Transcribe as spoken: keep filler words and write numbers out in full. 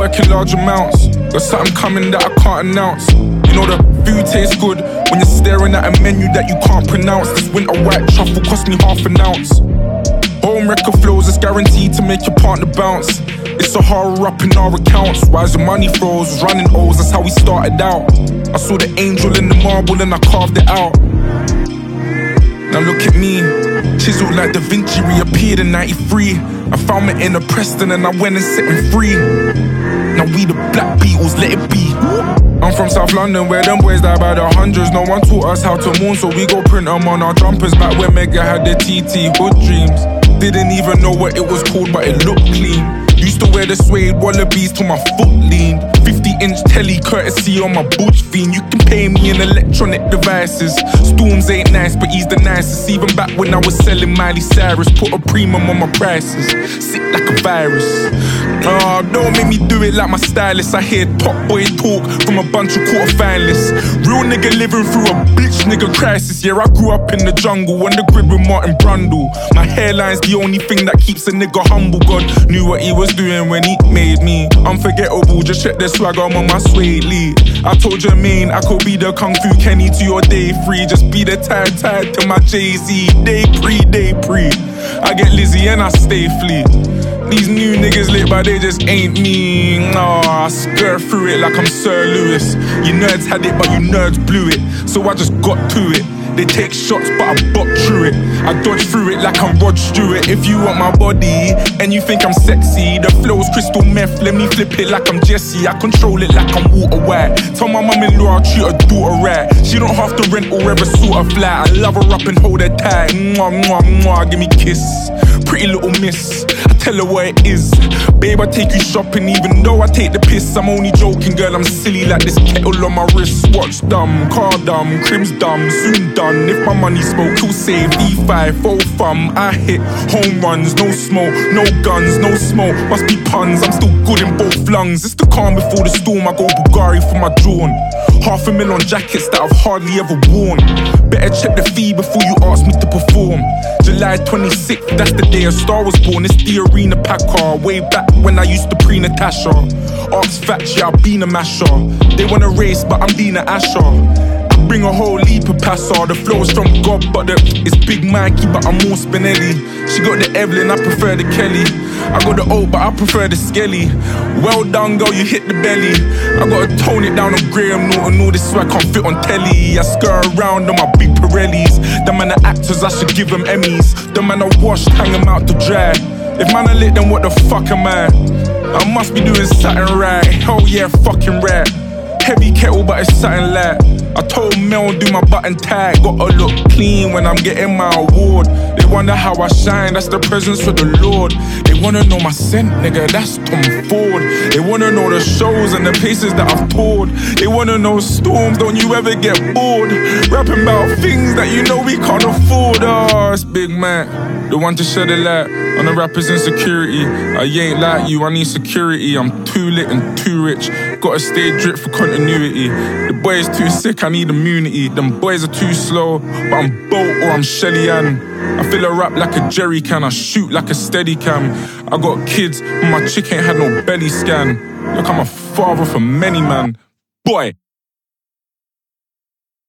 work in large amounts. Got something coming that I can't announce. You know the food tastes good when you're staring at a menu that you can't pronounce. This winter white truffle cost me half an ounce. Home wrecker flows is guaranteed to make your partner bounce. It's a horror up in our accounts. Why is the money froze? Running O's, that's how we started out. I saw the angel in the marble and I carved it out. Now look at me, chiseled like Da Vinci reappeared in ninety-three. I found my inner Preston and I went and set him free. Now we the Black Beatles, let it be. I'm from South London where them boys die by the hundreds. No one taught us how to mourn, so we go print them on our jumpers. Back when Mega had the T T hood dreams. Didn't even know what it was called, but it looked clean. Used to wear the suede wallabies till my foot leaned. fifty inch telly courtesy on my boots fiend. You can pay me in electronic devices. Storms ain't nice, but he's the nicest. Even back when I was selling Miley Cyrus, put a premium on my prices. Sick like a virus. Oh, don't make me do it like my stylist. I hear top boy talk from a bunch of quarter finalists. Real nigga living through a bitch nigga crisis. Yeah, I grew up in the jungle on the grid with Martin Brundle. My hairline's the only thing that keeps a nigga humble. God knew what he was doing when he made me unforgettable. Just check the swag, I'm on my suede lead. I told Jermaine I could be the Kung Fu Kenny to your day three. Just be the tag tag to my Jay-Z. Day pre, day pre. I get Lizzie and I stay fleet. These new niggas lit, but they just ain't me. Nah, I skirt through it like I'm Sir Lewis. You nerds had it, but you nerds blew it. So I just got to it. They take shots, but I bop through it. I dodge through it like I'm Rod Stewart. If you want my body and you think I'm sexy, the flow's crystal meth, let me flip it like I'm Jesse. I control it like I'm Walter White. Tell my mum-in-law I'll treat her daughter right. She don't have to rent or ever sort her flat. I love her up and hold her tight. Mwah, mwah, mwah, give me kiss. Pretty little miss, I tell her what it is. Babe, I take you shopping even though I take the piss. I'm only joking, girl, I'm silly like this kettle on my wrist. Watch dumb, car dumb, crim's dumb, soon done. If my money smoke, who'll save V five, full thumb. I hit home runs, no smoke, no guns, no smoke. Must be puns, I'm still good in both lungs. It's the calm before the storm, I go Bulgari for my drawn. Half a mil on jackets that I've hardly ever worn. Better check the fee before you ask me to perform. July twenty-sixth, that's the day a star was born. It's the arena Packard, way back when I used to pre-Natasha. Ask Fatch, yeah, I've been a masher. They wanna race, but I'm Dina Asher. Bring a whole leap of passer. The flow is from God, but the, it's Big Mikey, but I'm more Spinelli. She got the Evelyn, I prefer the Kelly. I got the oat, but I prefer the Skelly. Well done, girl, you hit the belly. I gotta tone it down on Graham Norton. All this swag can't fit on telly. I skirt around on my big Pirellis. Them man are actors, I should give them Emmys. Them man are washed, hang them out to dry. If man are lit, then what the fuck am I? I must be doing something right. Hell yeah, fucking right. Heavy kettle, but it's something light. I told Mel do my button tight. Gotta look clean when I'm getting my award. They wonder how I shine, that's the presence of the Lord. They wanna know my scent, nigga, that's Tom Ford. They wanna know the shows and the places that I've toured. They wanna know storms, don't you ever get bored? Rapping about things that you know we can't afford. Oh, it's Big Man, the one to shed a light on the rappers' insecurity. I ain't like you, I need security. I'm too lit and too rich. Gotta stay drip for continuity. The boy is too sick, I need immunity. Them boys are too slow, but I'm Bolt or I'm Shelly Ann. I fill a rap like a jerry can, I shoot like a steady cam. I got kids, but my chick ain't had no belly scan. Look, I'm a father for many, man. Boy.